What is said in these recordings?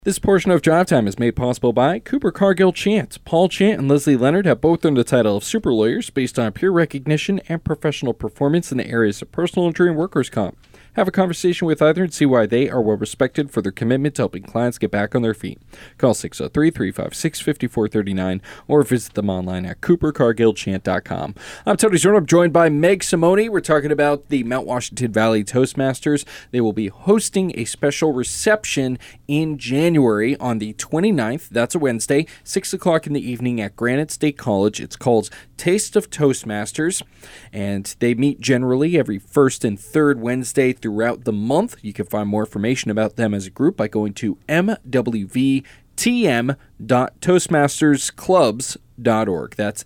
This portion of Drive Time is made possible by Cooper Cargill Chant. Paul Chant and Leslie Leonard have both earned the title of super lawyers based on peer recognition and professional performance in the areas of personal injury and workers' comp. Have a conversation with either and see why they are well respected for their commitment to helping clients get back on their feet. Call 603-356-5439 or visit them online at coopercargillchant.com. I'm Tony Zorn. I'm joined by Meg Simone. We're talking about the Mount Washington Valley Toastmasters. They will be hosting a special reception in January on the 29th. That's a Wednesday, 6 o'clock in the evening at Granite State College. It's called Taste of Toastmasters, and they meet generally every first and third Wednesday throughout the month. You can find more information about them as a group by going to mwvtm.toastmastersclubs.org. That's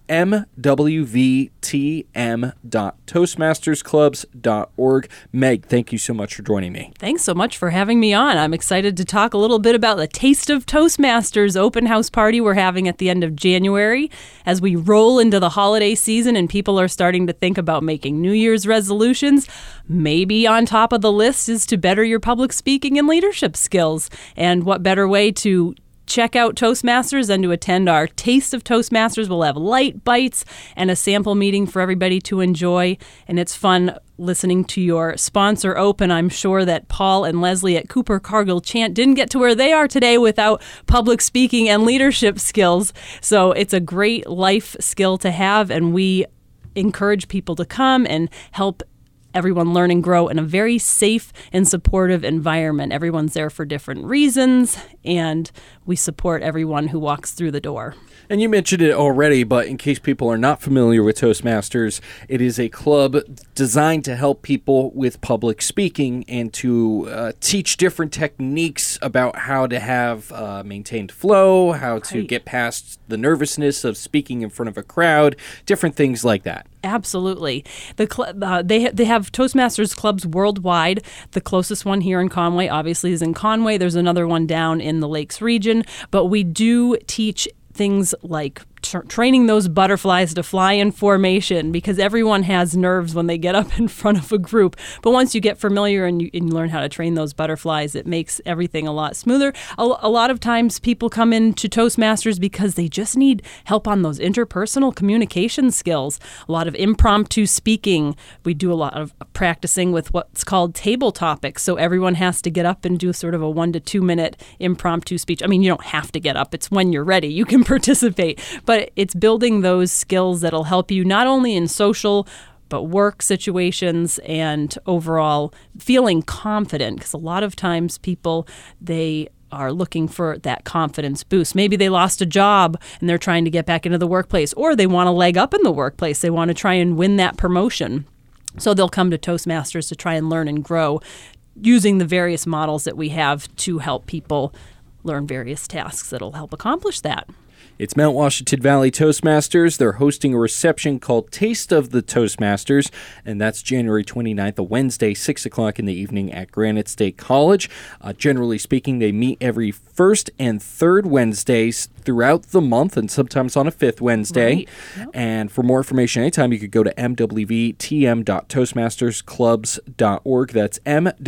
mwvtm.toastmastersclubs.org. Meg, thank you so much for joining me. Thanks so much for having me on. I'm excited to talk a little bit about the Taste of Toastmasters open house party we're having at the end of January as we roll into the holiday season and people are starting to think about making New Year's resolutions. Maybe on top of the list is to better your public speaking and leadership skills. And what better way to check out Toastmasters and to attend our Taste of Toastmasters. We'll have light bites and a sample meeting for everybody to enjoy. And it's fun listening to your sponsor open. I'm sure that Paul and Leslie at Cooper Cargill Chant didn't get to where they are today without public speaking and leadership skills. So it's a great life skill to have, and we encourage people to come and help everyone learn and grow in a very safe and supportive environment. Everyone's there for different reasons, and we support everyone who walks through the door. And you mentioned it already, but in case people are not familiar with Toastmasters, it is a club designed to help people with public speaking and to teach different techniques about how to have maintained flow, how to get past the nervousness of speaking in front of a crowd, different things like that. Absolutely. They have Toastmasters clubs worldwide. The closest one here in Conway, obviously, is in Conway. There's another one down in the Lakes region. But we do teach things like training those butterflies to fly in formation, because everyone has nerves when they get up in front of a group. But once you get familiar and you learn how to train those butterflies, it makes everything a lot smoother. A lot of times people come into Toastmasters because they just need help on those interpersonal communication skills. A lot of impromptu speaking. We do a lot of practicing with what's called table topics. So everyone has to get up and do sort of a 1 to 2 minute impromptu speech. I mean, you don't have to get up. It's when you're ready. You can participate. But it's building those skills that'll help you not only in social but work situations and overall feeling confident, because a lot of times people, they are looking for that confidence boost. Maybe they lost a job and they're trying to get back into the workplace, or they want to leg up in the workplace. They want to try and win that promotion. So they'll come to Toastmasters to try and learn and grow using the various models that we have to help people learn various tasks that'll help accomplish that. It's Mount Washington Valley Toastmasters. They're hosting a reception called Taste of the Toastmasters, and that's January 29th, a Wednesday, 6 o'clock in the evening at Granite State College. Generally speaking, they meet every first and third Wednesdays throughout the month, and sometimes on a fifth Wednesday. Right. Yep. And for more information anytime, you could go to mwvtm.toastmastersclubs.org. That's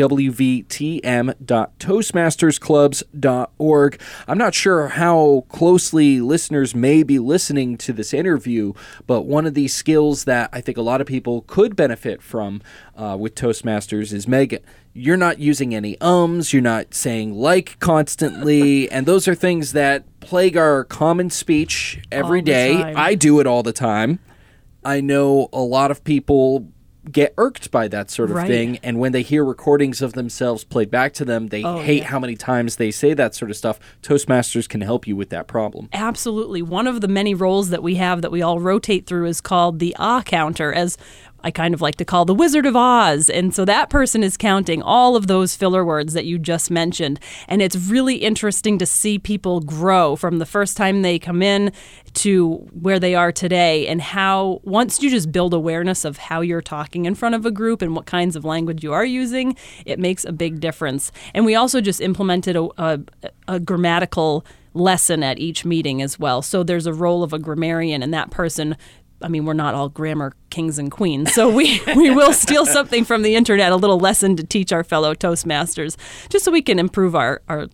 mwvtm.toastmastersclubs.org. I'm not sure how closely listeners may be listening to this interview, but one of these skills that I think a lot of people could benefit from with Toastmasters is, Meg, you're not using any you're not saying like constantly, and those are things that plague our common speech every day. I do it all the time. I know a lot of people get irked by that sort of thing, and when they hear recordings of themselves played back to them, they hate how many times they say that sort of stuff. Toastmasters can help you with that problem. Absolutely. One of the many roles that we have that we all rotate through is called the counter, as I kind of like to call the Wizard of Oz. And so that person is counting all of those filler words that you just mentioned. And it's really interesting to see people grow from the first time they come in to where they are today, and how once you just build awareness of how you're talking in front of a group and what kinds of language you are using, it makes a big difference. And we also just implemented a grammatical lesson at each meeting as well. So there's a role of a grammarian, and that person, I mean, we're not all grammar kings and queens, so we will steal something from the internet, a little lesson to teach our fellow Toastmasters, just so we can improve our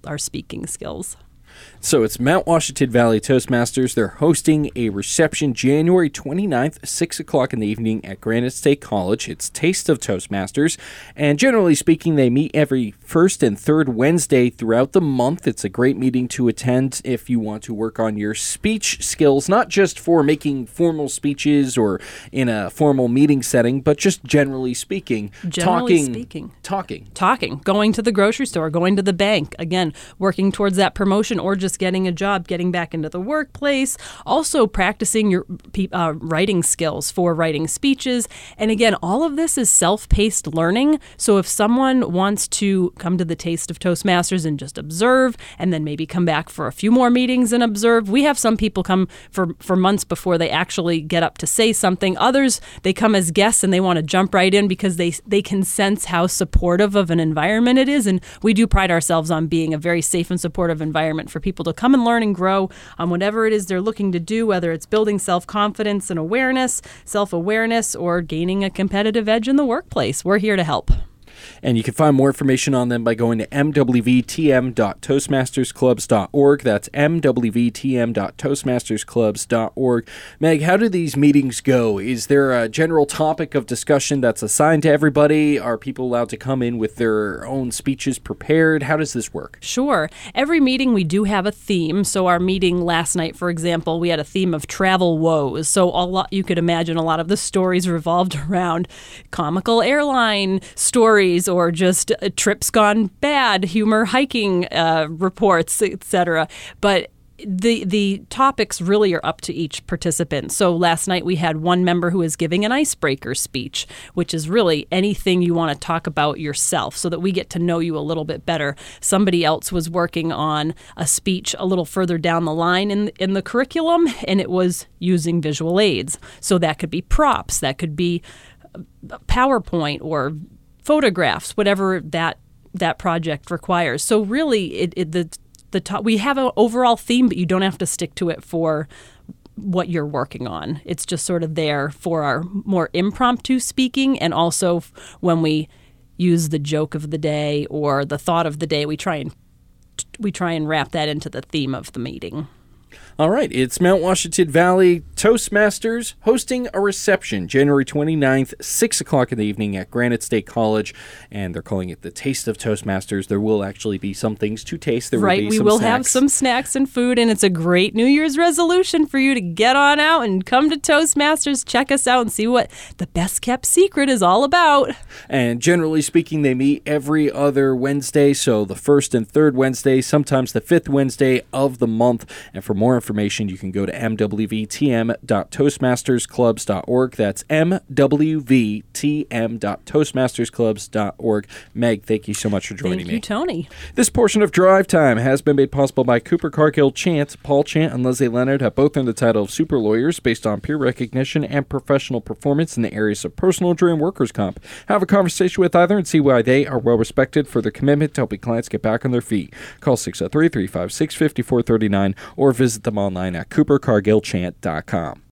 our speaking skills. So it's Mount Washington Valley Toastmasters. They're hosting a reception January 29th, 6 o'clock in the evening at Granite State College. It's Taste of Toastmasters. And generally speaking, they meet every first and third Wednesday throughout the month. It's a great meeting to attend if you want to work on your speech skills, not just for making formal speeches or in a formal meeting setting, but just generally speaking. Talking. Going to the grocery store, going to the bank. Again, working towards that promotion or just getting a job, getting back into the workplace. Also practicing your writing skills for writing speeches. And again, all of this is self-paced learning. So if someone wants to come to the Taste of Toastmasters and just observe and then maybe come back for a few more meetings and observe, we have some people come for months before they actually get up to say something. Others, they come as guests and they want to jump right in because they can sense how supportive of an environment it is. And we do pride ourselves on being a very safe and supportive environment for people to come and learn and grow on whatever it is they're looking to do, whether it's building self-confidence and awareness, self-awareness, or gaining a competitive edge in the workplace. We're here to help. And you can find more information on them by going to mwvtm.toastmastersclubs.org. That's mwvtm.toastmastersclubs.org. Meg, how do these meetings go? Is there a general topic of discussion that's assigned to everybody? Are people allowed to come in with their own speeches prepared? How does this work? Sure. Every meeting we do have a theme. So our meeting last night, for example, we had a theme of travel woes. So you could imagine a lot of the stories revolved around comical airline stories, or just trips gone bad, humor hiking reports, etc. But the topics really are up to each participant. So last night we had one member who was giving an icebreaker speech, which is really anything you want to talk about yourself so that we get to know you a little bit better. Somebody else was working on a speech a little further down the line in the curriculum, and it was using visual aids. So that could be props, that could be PowerPoint or photographs, whatever that project requires. So really, we have an overall theme, but you don't have to stick to it for what you're working on. It's just sort of there for our more impromptu speaking, and also when we use the joke of the day or the thought of the day, we try and wrap that into the theme of the meeting. All right, it's Mount Washington Valley Toastmasters hosting a reception January 29th, 6 o'clock in the evening at Granite State College, and they're calling it the Taste of Toastmasters. There will actually be some things to taste. There will be we some will snacks. have some snacks and food, and it's a great New Year's resolution for you to get on out and come to Toastmasters, check us out, and see what the best-kept secret is all about. And generally speaking, they meet every other Wednesday, so the first and third Wednesday, sometimes the fifth Wednesday of the month. And for more information, you can go to mwvtm.toastmastersclubs.org. That's mwvtm.toastmastersclubs.org. Meg, thank you so much for joining me. Thank you, Tony. This portion of Drive Time has been made possible by Cooper Cargill Chant. Paul Chant and Leslie Leonard have both earned the title of super lawyers based on peer recognition and professional performance in the areas of personal injury and workers' comp. Have a conversation with either and see why they are well respected for their commitment to helping clients get back on their feet. Call 603-356-5439 or visit them online at coopercargillchant.com.